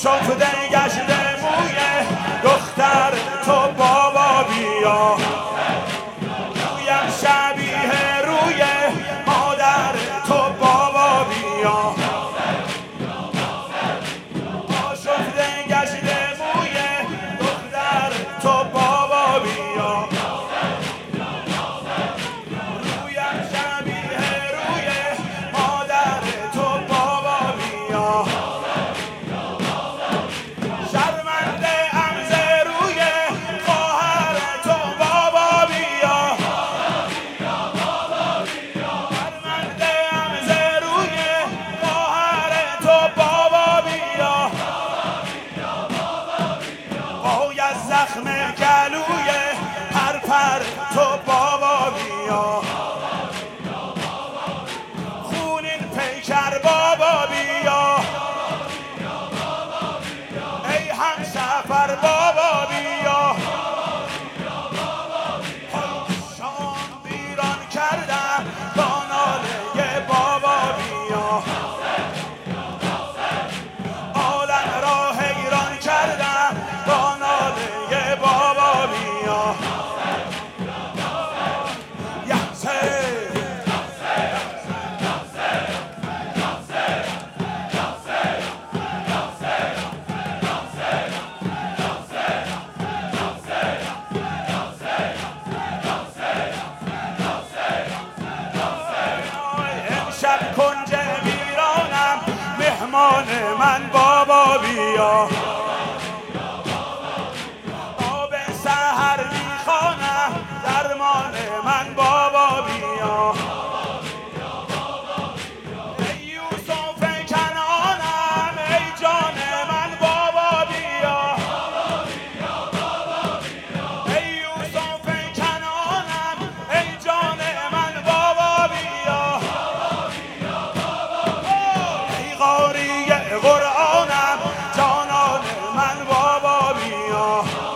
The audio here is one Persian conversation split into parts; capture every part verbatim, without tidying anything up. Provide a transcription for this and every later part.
آشفته گشته موی دختر تو بابا بیا رویم شبیه روی مادر تو بابا بیا آشفته گشته موی دختر تو بابا بیا رویم شبیه روی مادر تو بابا بیا شرمنده ام ز روی خواهر تو بابا بیا شرمنده ام ز روی خواهر تو بابا بیا باید زخم گلوی پرپر تو بابا بیا خونین پیکر بابا بیا ای همسفر بابا بیا شام بیران کردم با ناله بابا بیا عالم را حیران کردم با ناله بابا بیا یحسین امشب کنج ویرانم مهمان من بابا بیا آب سحر میخوانم درمان من بابا بیا ای یوسف کنعانم ای جان من بابا بیا ای یوسف کنعانم ای جان من بابا بیا ای قاری قرآنم جانان من بابا بیا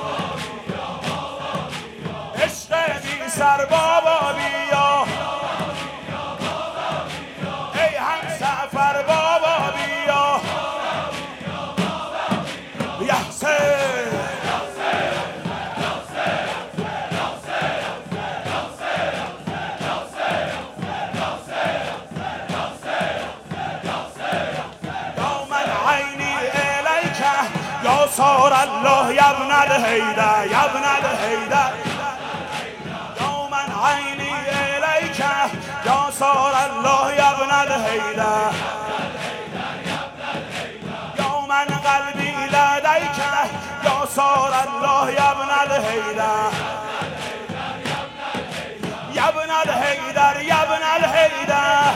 عشق بی سر بابا بیا ای همسفر بابا بیا یحسین یا من عینی الیک یا صار الله یا ابن الحیدر یا ابن الحیدر یا من عینی الیک یا صار الله یا ابن الحیدر یا من قلبی لدیک یا صار الله یا ابن الحیدر یا ابن الحیدر یا ابن الحیدر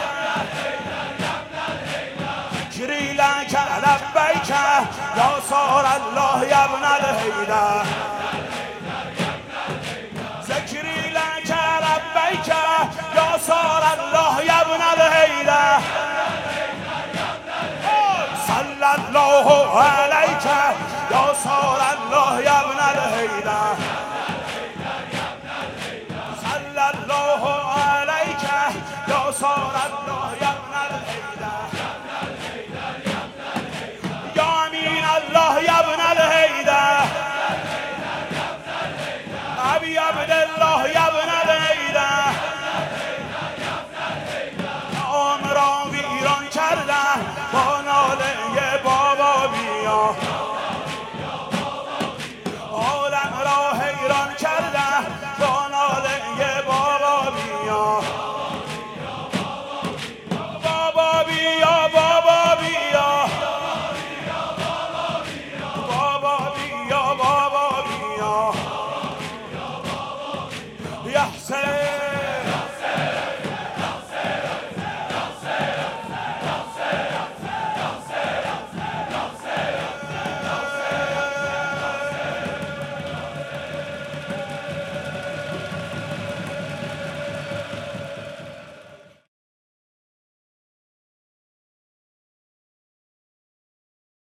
ذکری لک لبیک یا صار الله یا ابن الحیدر ذکری لک لبیک یا صار الله یا ابن الحیدر صلی الله علیک یا صار الله یا ابن الحیدر